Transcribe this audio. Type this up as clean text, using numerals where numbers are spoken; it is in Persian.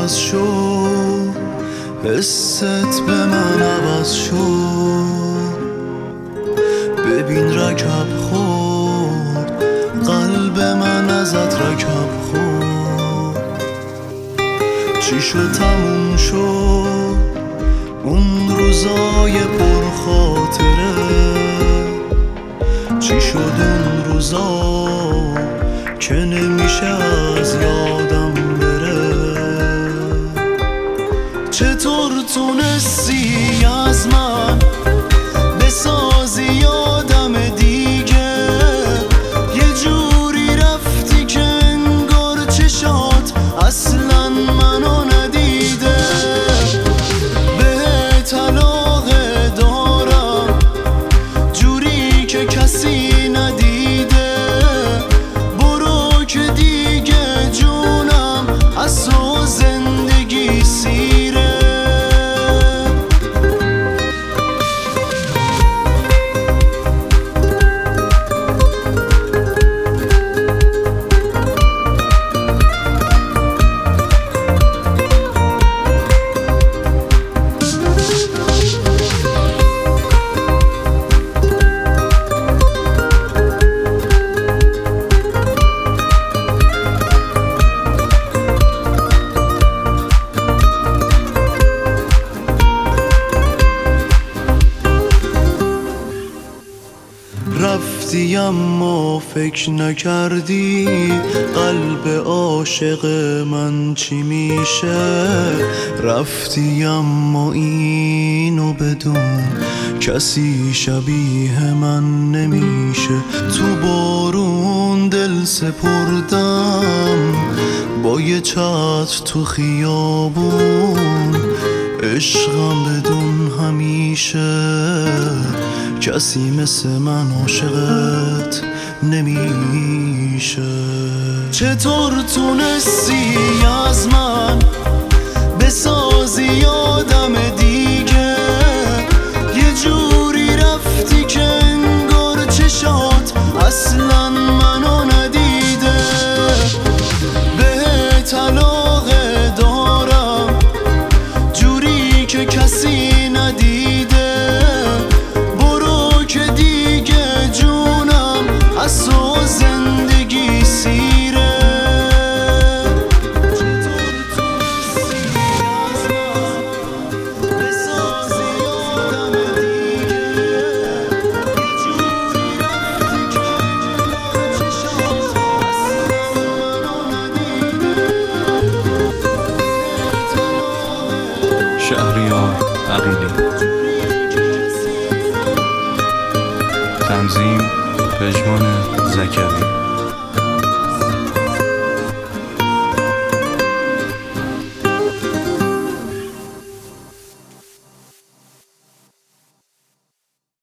عوض شد، حست به من عوض شد. ببین رکب خورد، قلب من ازت رکب خورد. چی شد تموم شد اون روزای پرخاطره؟ چی شد اون روزا که نمیشه از یادم بره؟ چطور تونستی از من بسازی یادم دیگه؟ یه جوری رفتی که انگار چشات اصلا منو ندیده. بهت علاقه دارم جوری که کسی ندیده. برو که دیگه جونم از تو زندگی سیره. رفتی اما فکر نکردی قلب عاشق من چی میشه. رفتی اما اینو بدون کسی شبیه من نمیشه. تو بارون دل سپردم با یه چتر تو خیابون. عشقم بدون همیشه کسی مثل من عاشقت نمیشه. چطور تونستی از من بسازی یادم دیگه؟ یه جوری رفتی که انگار چشات اصلا منو ندیده. بهت علاقه دارم جوری که کسی ندیده. از تو زندگی سیره. چطور تونستی از من بسازی یادم دیگه؟ یه جوری رفتی که انگار چشات اصلا منو ندیده. شهریار عقیلی. تنظیم پژمان زکری.